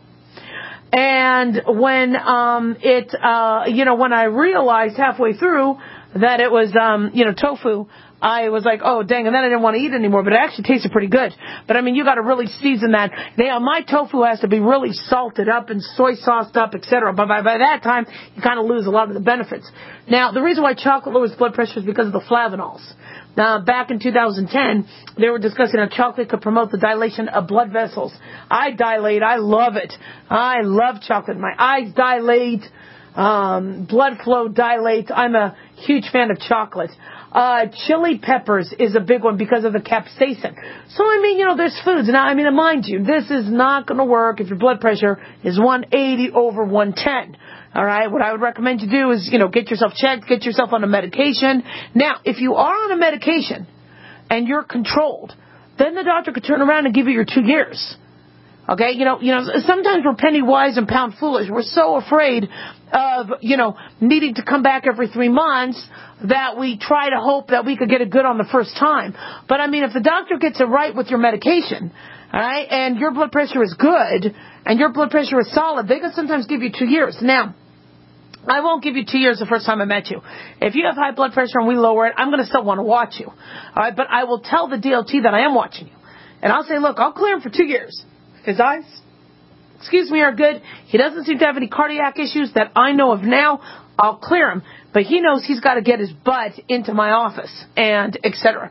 And when um, it, uh, you know, when I realized halfway through that it was, um, you know, tofu, I was like, oh, dang, and then I didn't want to eat it anymore, but it actually tasted pretty good. But, I mean, you got to really season that. Now, my tofu has to be really salted up and soy sauced up, et cetera. But by, by that time, you kind of lose a lot of the benefits. Now, the reason why chocolate lowers blood pressure is because of the flavanols. Now, back in two thousand ten, they were discussing how chocolate could promote the dilation of blood vessels. I dilate. I love it. I love chocolate. My eyes dilate. Um, blood flow dilates. I'm a huge fan of chocolate. Uh, chili peppers is a big one because of the capsaicin. So, I mean, you know, there's foods. Now, I mean, mind you, this is not going to work if your blood pressure is one eighty over one ten. All right. What I would recommend you do is, you know, get yourself checked, get yourself on a medication. Now, if you are on a medication and you're controlled, then the doctor could turn around and give you your two years. Okay, you know, you know, sometimes we're penny wise and pound foolish. We're so afraid of, you know, needing to come back every three months that we try to hope that we could get it good on the first time. But I mean, if the doctor gets it right with your medication, all right, and your blood pressure is good and your blood pressure is solid, they can sometimes give you two years. Now, I won't give you two years the first time I met you. If you have high blood pressure and we lower it, I'm going to still want to watch you. All right, but I will tell the D O T that I am watching you. And I'll say, look, I'll clear him for two years. His eyes, excuse me, are good. He doesn't seem to have any cardiac issues that I know of now. I'll clear him. But he knows he's got to get his butt into my office and et cetera.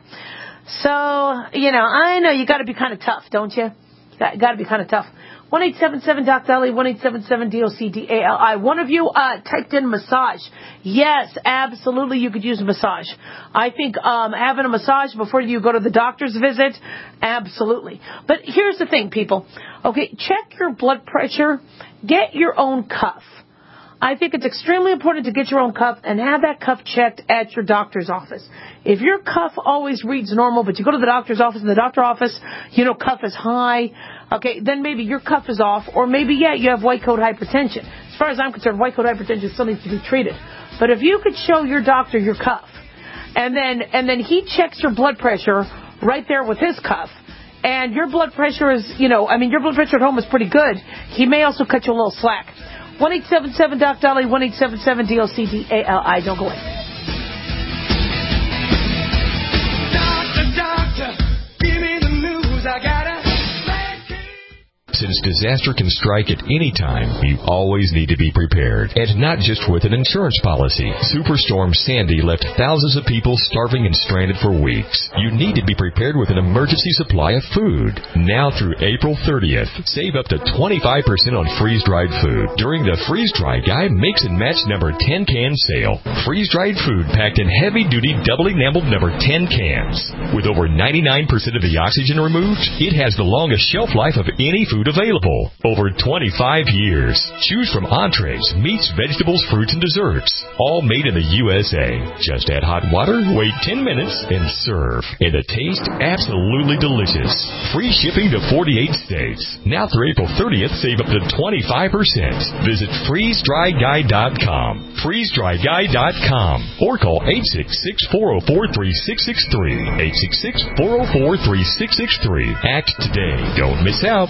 So, you know, I know you got to be kind of tough, don't you? You got, got to be kind of tough. one eight seven seven D O C D A L I, one eight seven seven D O C D A L I. One of you uh, typed in massage. Yes, absolutely, you could use a massage. I think um, having a massage before you go to the doctor's visit, absolutely. But here's the thing, people. Okay, check your blood pressure. Get your own cuff. I think it's extremely important to get your own cuff and have that cuff checked at your doctor's office. If your cuff always reads normal, but you go to the doctor's office and the doctor's office, you know, cuff is high, okay, then maybe your cuff is off, or maybe, yeah, you have white coat hypertension. As far as I'm concerned, white coat hypertension still needs to be treated. But if you could show your doctor your cuff, and then and then he checks your blood pressure right there with his cuff, and your blood pressure is, you know, I mean, your blood pressure at home is pretty good, he may also cut you a little slack. one eight seven seven D O C D A L I, one eight seven seven D O C D A L I. Don't go away. Doctor, doctor, give me the news. I got a Since disaster can strike at any time, you always need to be prepared. And not just with an insurance policy. Superstorm Sandy left thousands of people starving and stranded for weeks. You need to be prepared with an emergency supply of food. Now through April thirtieth, save up to twenty-five percent on freeze-dried food during the Freeze Dry Guy Mix and Match number ten can sale. Freeze-dried food packed in heavy-duty double-enameled number ten cans. With over ninety-nine percent of the oxygen removed, it has the longest shelf life of any food available. Over twenty-five years. Choose from entrees, meats, vegetables, fruits, and desserts. All made in the U S A. Just add hot water, wait ten minutes, and serve. And the taste, absolutely delicious. Free shipping to forty-eight states. Now through April thirtieth, save up to twenty-five percent. Visit freeze dry guy dot com. freeze dry guy dot com. Or call eight six six, four oh four, three six six three. eight six six, four oh four, three six six three. Act today. Don't miss out.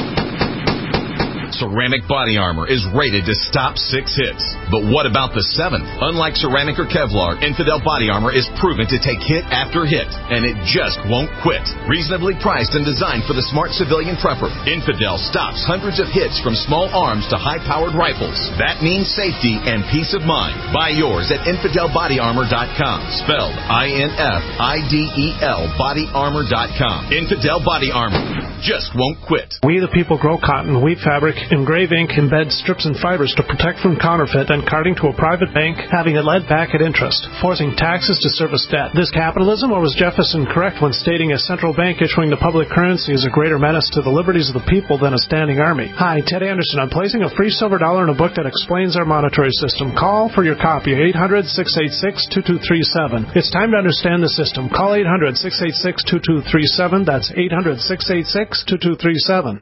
Ceramic Body Armor is rated to stop six hits. But what about the seventh? Unlike ceramic or Kevlar, Infidel Body Armor is proven to take hit after hit, and it just won't quit. Reasonably priced and designed for the smart civilian prepper, Infidel stops hundreds of hits from small arms to high-powered rifles. That means safety and peace of mind. Buy yours at infidel body armor dot com, spelled I N F I D E L body armor dot com. Infidel Body Armor just won't quit. We the people grow cotton, weave fabric, engrave ink, embed strips and fibers to protect from counterfeit and carting to a private bank, having it led back at interest, forcing taxes to service debt. This capitalism, or was Jefferson correct when stating a central bank issuing the public currency is a greater menace to the liberties of the people than a standing army? Hi, Ted Anderson. I'm placing a free silver dollar in a book that explains our monetary system. Call for your copy, eight hundred, six eight six, two two three seven. It's time to understand the system. Call eight hundred, six eight six, two two three seven. That's eight hundred, six eight six, two two three seven.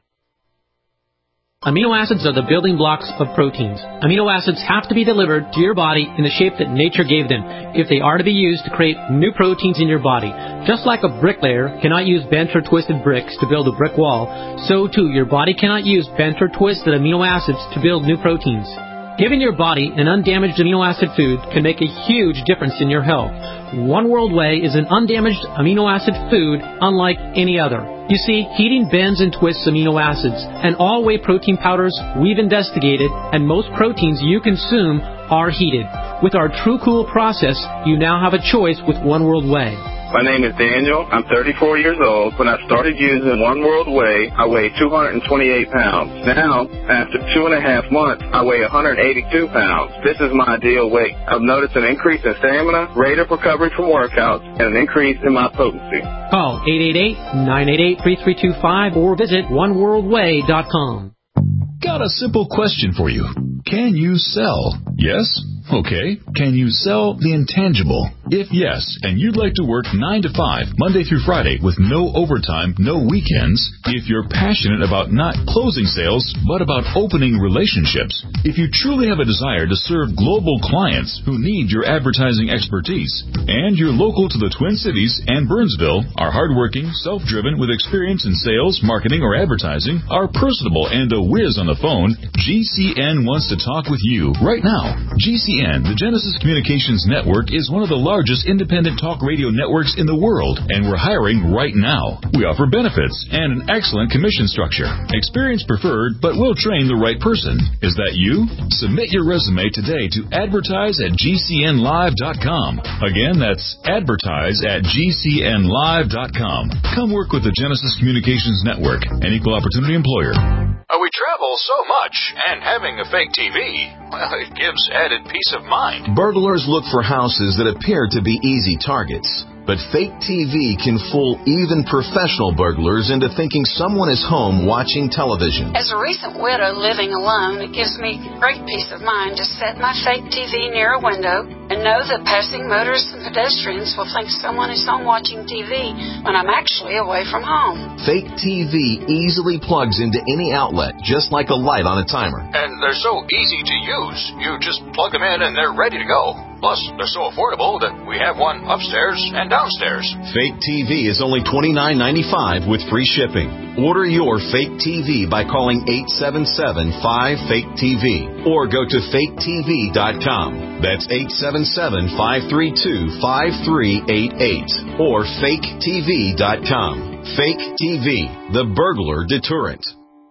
Amino acids are the building blocks of proteins. Amino acids have to be delivered to your body in the shape that nature gave them if they are to be used to create new proteins in your body. Just like a bricklayer cannot use bent or twisted bricks to build a brick wall, so too your body cannot use bent or twisted amino acids to build new proteins. Giving your body an undamaged amino acid food can make a huge difference in your health. One World Whey is an undamaged amino acid food unlike any other. You see, heating bends and twists amino acids, and all whey protein powders we've investigated, and most proteins you consume are heated. With our True Cool process, you now have a choice with One World Whey. My name is Daniel. I'm thirty-four years old. When I started using One World Whey, I weighed two hundred twenty-eight pounds. Now, after two and a half months, I weigh one hundred eighty-two pounds. This is my ideal weight. I've noticed an increase in stamina, rate of recovery from workouts, and an increase in my potency. Call eight eight eight, nine eight eight, three three two five or visit one world way dot com. Got a simple question for you. Can you sell? Yes? Okay. Can you sell the intangible? If yes, and you'd like to work nine to five, Monday through Friday, with no overtime, no weekends, if you're passionate about not closing sales, but about opening relationships, if you truly have a desire to serve global clients who need your advertising expertise, and you're local to the Twin Cities and Burnsville, are hardworking, self-driven, with experience in sales, marketing, or advertising, are personable and a whiz on the phone, G C N wants to talk with you right now. G C N, the Genesis Communications Network, is one of the largest independent talk radio networks in the world, and we're hiring right now. We offer benefits and an excellent commission structure. Experience preferred, but we'll train the right person. Is that you? Submit your resume today to advertise at G C N live dot com. Again, that's advertise at G C N live dot com. Come work with the Genesis Communications Network, an equal opportunity employer. Uh, we travel so much, and having a fake T V, well, it gives added peace of mind. Burglars look for houses that appear to be easy targets. But fake T V can fool even professional burglars into thinking someone is home watching television. As a recent widow living alone, it gives me great peace of mind to set my fake T V near a window and know that passing motorists and pedestrians will think someone is home watching T V when I'm actually away from home. Fake T V easily plugs into any outlet, just like a light on a timer. And they're so easy to use. You just plug them in and they're ready to go. Plus, they're so affordable that we have one upstairs and downstairs. Fake T V is only twenty-nine ninety-five with free shipping. Order your fake T V by calling eight seven seven, five, fake T V or go to fake T V dot com. That's eight seven seven, five three two, five three eight eight or fake T V dot com. Fake T V, the burglar deterrent.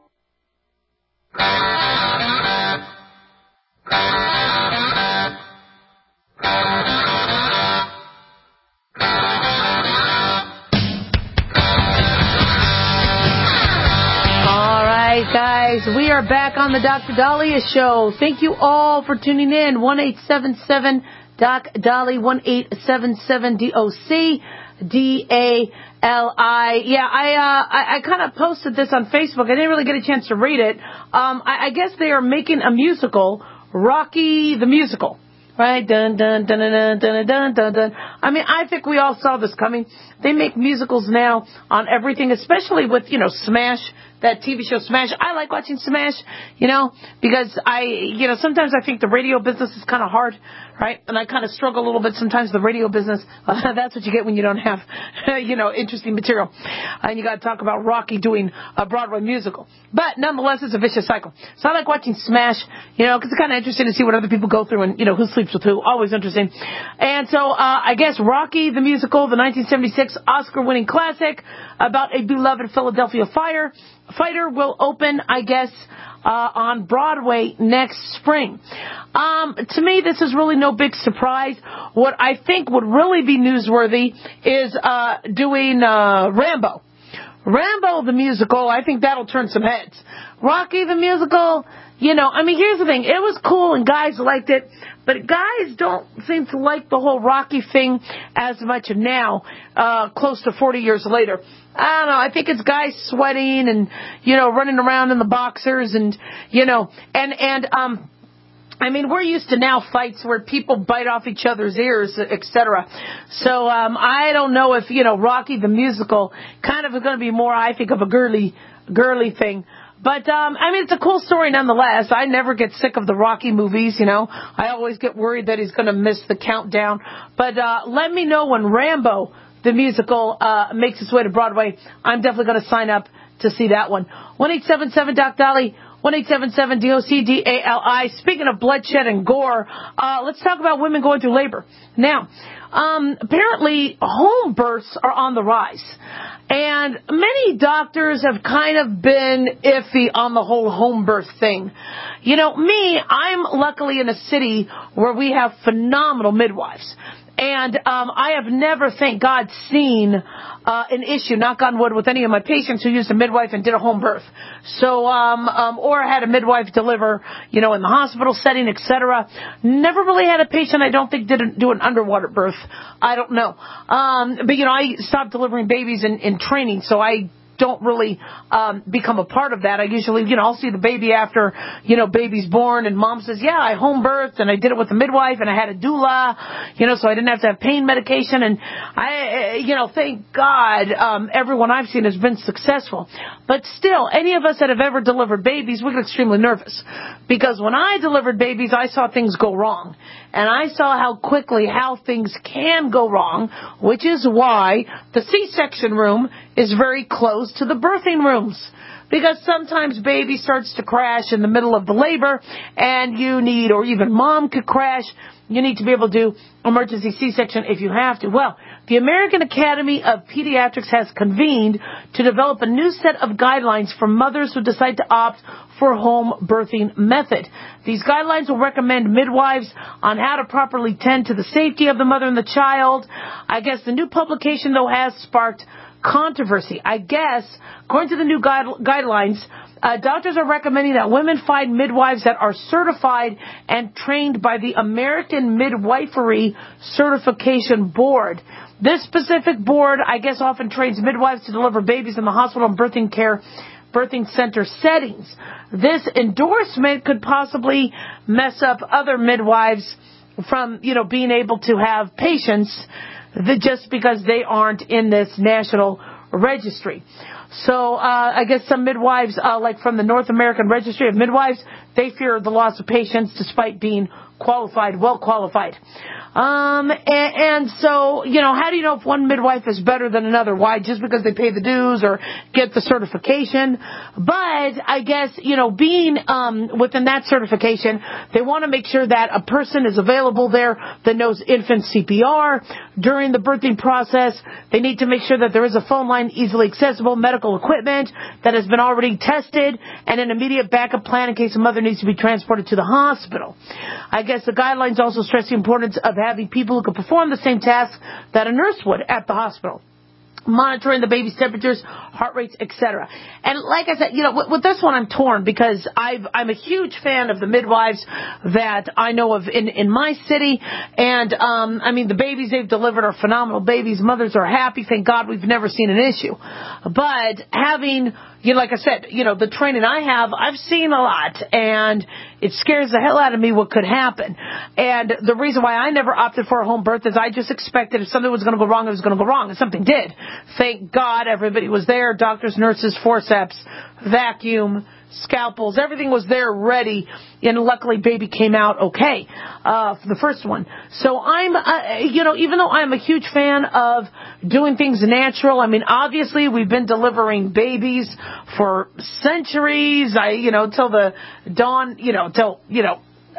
Guys, we are back on the Doctor Dahlia Show. Thank you all for tuning in. one eight seven seven, D O C, Dolly, one eight seven seven, D O C, D A L I. Yeah, I uh, I, I kind of posted this on Facebook. I didn't really get a chance to read it. Um, I, I guess they are making a musical, Rocky the Musical. Right? Dun, dun, dun, dun, dun, dun, dun, dun. I mean, I think we all saw this coming. They make musicals now on everything, especially with, you know, Smash, that T V show Smash. I like watching Smash, you know, because I, you know, sometimes I think the radio business is kind of hard, right? And I kind of struggle a little bit sometimes, the radio business. Uh, that's what you get when you don't have, you know, interesting material. And you got to talk about Rocky doing a Broadway musical. But nonetheless, it's a vicious cycle. So I like watching Smash, you know, because it's kind of interesting to see what other people go through and, you know, who sleeps with who. Always interesting. And so uh, I guess Rocky the Musical, the nineteen seventy-six Oscar-winning classic about a beloved Philadelphia fire fighter, will open, I guess, uh, on Broadway next spring. Um, to me, this is really no big surprise. What I think would really be newsworthy is uh, doing uh, Rambo. Rambo the Musical, I think that'll turn some heads. Rocky the Musical, you know, I mean, here's the thing. It was cool and guys liked it, but guys don't seem to like the whole Rocky thing as much now, uh, close to forty years later. I don't know. I think it's guys sweating and, you know, running around in the boxers and, you know, and, and, um, I mean, we're used to now fights where people bite off each other's ears, et cetera. So, um, I don't know if, you know, Rocky the Musical kind of is going to be more, I think, of a girly, girly thing. But, um, I mean, it's a cool story nonetheless. I never get sick of the Rocky movies, you know. I always get worried that he's going to miss the countdown. But, uh, let me know when Rambo the Musical, uh, makes its way to Broadway. I'm definitely going to sign up to see that one. one eight seven seven Doc Dolly. one eight seven seven D O C D A L I. Speaking of bloodshed and gore, uh, let's talk about women going through labor. Now, um, apparently home births are on the rise. And many doctors have kind of been iffy on the whole home birth thing. You know, me, I'm luckily in a city where we have phenomenal midwives. And um, I have never, thank God, seen uh, an issue, knock on wood, with any of my patients who used a midwife and did a home birth. So, um, um, or had a midwife deliver, you know, in the hospital setting, et cetera. Never really had a patient I don't think did do an underwater birth. I don't know. Um, but, you know, I stopped delivering babies in, in training, so I don't really um, become a part of that. I usually, you know, I'll see the baby after, you know, baby's born, and mom says, yeah, I home birthed, and I did it with a midwife, and I had a doula, you know, so I didn't have to have pain medication, and I, you know, thank God, um, everyone I've seen has been successful. But still, any of us that have ever delivered babies, we get extremely nervous, because when I delivered babies, I saw things go wrong. And I saw how quickly how things can go wrong, which is why the C-section room is very close to the birthing rooms. Because sometimes baby starts to crash in the middle of the labor, and you need, or even mom could crash, you need to be able to do emergency C-section if you have to. Well, the American Academy of Pediatrics has convened to develop a new set of guidelines for mothers who decide to opt for home birthing method. These guidelines will recommend midwives on how to properly tend to the safety of the mother and the child. I guess the new publication, though, has sparked controversy. I guess, according to the new guide, guidelines, uh, doctors are recommending that women find midwives that are certified and trained by the American Midwifery Certification Board. This specific board, I guess, often trains midwives to deliver babies in the hospital and birthing care, birthing center settings. This endorsement could possibly mess up other midwives from, you know, being able to have patients just because they aren't in this national registry. So, uh, I guess some midwives, uh, like from the North American Registry of Midwives, they fear the loss of patients despite being qualified, well qualified. Um, and, and so, you know, how do you know if one midwife is better than another? Why? Just because they pay the dues or get the certification. But I guess, you know, being um, within that certification, they want to make sure that a person is available there that knows infant C P R during the birthing process. They need to make sure that there is a phone line, easily accessible, medical equipment that has been already tested, and an immediate backup plan in case a mother needs to be transported to the hospital. I guess the guidelines also stress the importance of having people who can perform the same tasks that a nurse would at the hospital. monitoring the baby's temperatures, heart rates, et cetera. And like I said, you know, with, with this one I'm torn because I've, I'm a huge fan of the midwives that I know of in, in my city. And, um, I mean, the babies they've delivered are phenomenal babies. Mothers are happy. Thank God we've never seen an issue. But having, you know, like I said, you know, the training I have, I've seen a lot. And it scares the hell out of me what could happen. And the reason why I never opted for a home birth is I just expected if something was going to go wrong, it was going to go wrong. And something did. Thank God everybody was there. Doctors, nurses, forceps, vacuum, scalpels, everything was there ready. And luckily baby came out okay uh, for the first one. So I'm, uh, you know, even though I'm a huge fan of doing things natural, I mean, obviously we've been delivering babies for centuries. I, you know, till the dawn, you know, till, you know,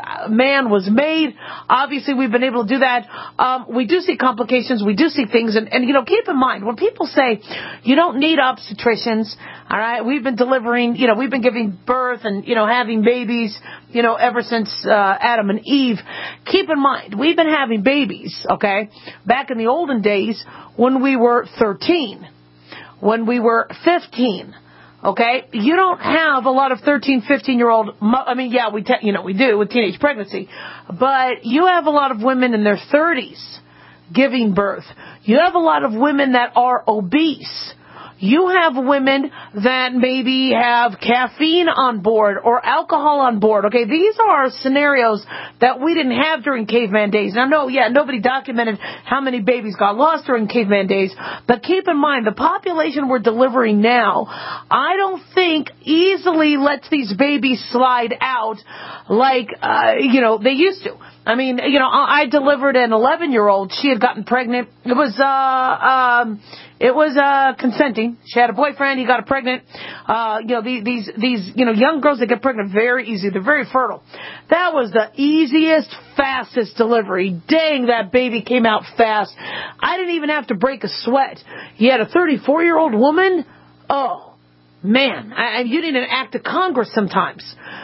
man was made. Obviously, we've been able to do that. Um, we do see complications. We do see things. And, and, you know, keep in mind, when people say you don't need obstetricians, all right, we've been delivering, you know, we've been giving birth and, you know, having babies, you know, ever since uh, Adam and Eve. Keep in mind, we've been having babies, okay, back in the olden days when we were thirteen, when we were fifteen. Okay, you don't have a lot of thirteen, fifteen-year-old, I mean, yeah, we, te- you know, we do with teenage pregnancy, but you have a lot of women in their thirties giving birth. You have a lot of women that are obese. You have women that maybe have caffeine on board or alcohol on board. Okay, these are scenarios that we didn't have during caveman days. Now, no, yeah, nobody documented how many babies got lost during caveman days. But keep in mind, the population we're delivering now, I don't think easily lets these babies slide out like, uh, you know, they used to. I mean, you know, I delivered an eleven-year-old. She had gotten pregnant. It was, uh, um, it was, uh, consenting. She had a boyfriend. He got her pregnant. Uh, you know, these, these, these, you know, young girls that get pregnant very easy. They're very fertile. That was the easiest, fastest delivery. Dang, that baby came out fast. I didn't even have to break a sweat. You had a thirty-four-year-old woman? Oh. Man, I, you need an act of Congress sometimes.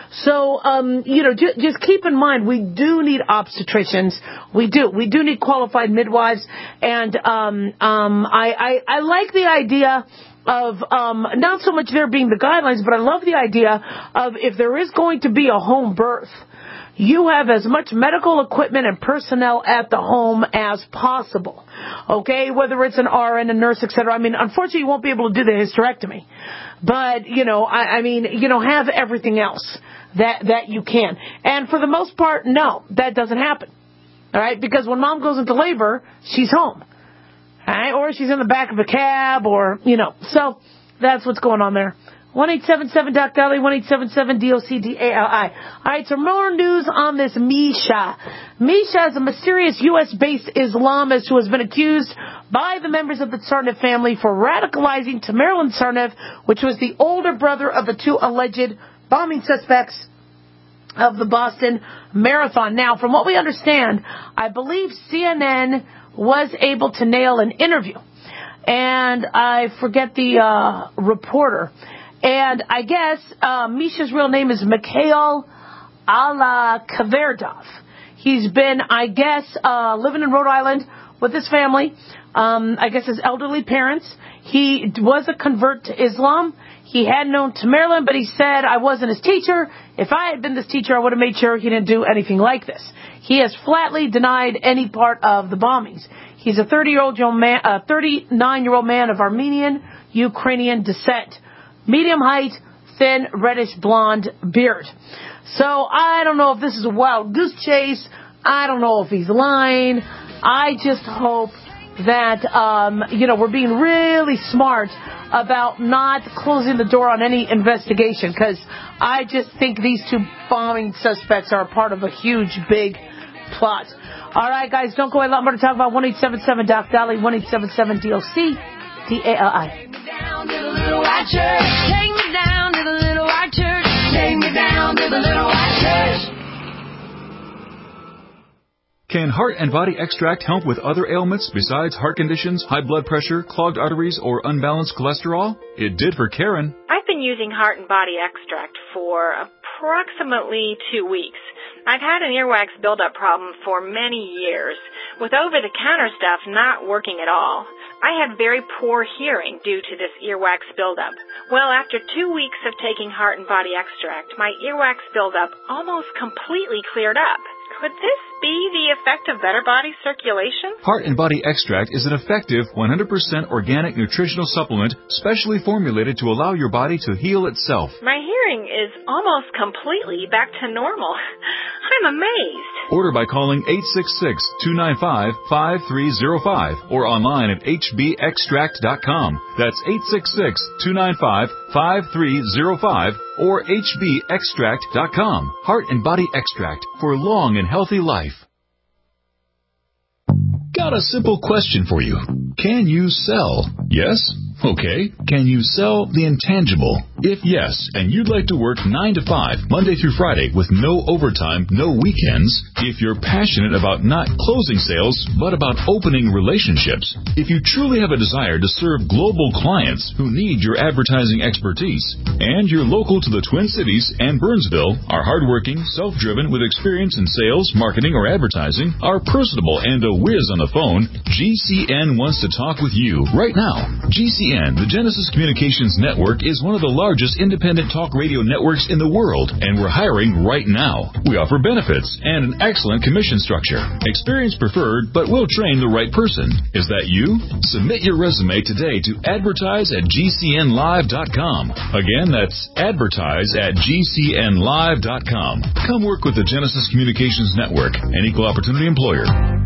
So, um, you know, ju- just keep in mind, we do need obstetricians. We do. We do need qualified midwives. And um, um, I, I, I like the idea of um, not so much there being the guidelines, but I love the idea of if there is going to be a home birth, you have as much medical equipment and personnel at the home as possible. Okay, whether it's an R N, a nurse, et cetera. I mean, unfortunately, you won't be able to do the hysterectomy. But, you know, I, I mean, you know, have everything else that, that you can. And for the most part, no, that doesn't happen. All right, because when mom goes into labor, she's home. All right, or she's in the back of a cab or, you know. So that's what's going on there. one eight seven seven D O C D A L I, one eight seven seven D O C D A L I. All right, so more news on this Misha. Misha is a mysterious U S-based Islamist who has been accused by the members of the Tsarnaev family for radicalizing Tamerlan Tsarnaev, which was the older brother of the two alleged bombing suspects of the Boston Marathon. Now, from what we understand, I believe C N N was able to nail an interview. And I forget the uh, reporter. And I guess uh, Misha's real name is Mikhail Alakaverdov. He's been, I guess, uh, living in Rhode Island with his family. Um, I guess his elderly parents. He was a convert to Islam. He had known Tamerlan, but he said, I wasn't his teacher. If I had been this teacher, I would have made sure he didn't do anything like this. He has flatly denied any part of the bombings. He's a thirty-year-old man, uh, thirty-nine-year-old man of Armenian, Ukrainian descent. Medium height, thin, reddish blonde beard. So I don't know if this is a wild goose chase. I don't know if he's lying. I just hope that, um, you know, we're being really smart about not closing the door on any investigation, because I just think these two bombing suspects are a part of a huge, big plot. All right, guys, don't go away. A lot more to talk about. one eight seven seven D O C D A L I, one eight seven seven D O C D A L I. Take me down to the little white church. Take me down to the little white church. Take me down to the little white church. Can Heart and Body Extract help with other ailments besides heart conditions, high blood pressure, clogged arteries, or unbalanced cholesterol? It did for Karen. I've been using Heart and Body Extract for approximately two weeks. I've had an earwax buildup problem for many years, with over-the-counter stuff not working at all. I had very poor hearing due to this earwax buildup. Well, after two weeks of taking Heart and Body Extract, my earwax buildup almost completely cleared up. Could this be the effect of better body circulation? Heart and Body Extract is an effective one hundred percent organic nutritional supplement specially formulated to allow your body to heal itself. My hearing is almost completely back to normal. I'm amazed. Order by calling eight six six, two nine five, five three zero five or online at h b extract dot com. That's eight six six, two nine five, five three zero five or h b extract dot com. Heart and Body Extract for long and healthy life. Got a simple question for you. Can you sell? Yes? Okay. Can you sell the intangible? If yes, and you'd like to work nine to five, Monday through Friday, with no overtime, no weekends, if you're passionate about not closing sales, but about opening relationships, if you truly have a desire to serve global clients who need your advertising expertise, and you're local to the Twin Cities and Burnsville, are hardworking, self-driven, with experience in sales, marketing, or advertising, are personable and a whiz on the phone, G C N wants to talk with you right now. G C N, the Genesis Communications Network, is one of the largest independent talk radio networks in the world, and we're hiring right now. We offer benefits and an excellent commission structure. Experience preferred, but we'll train the right person. Is that you? Submit your resume today to advertise at g c n live dot com. Again, that's advertise at g c n live dot com. Come work with the Genesis Communications Network, an equal opportunity employer.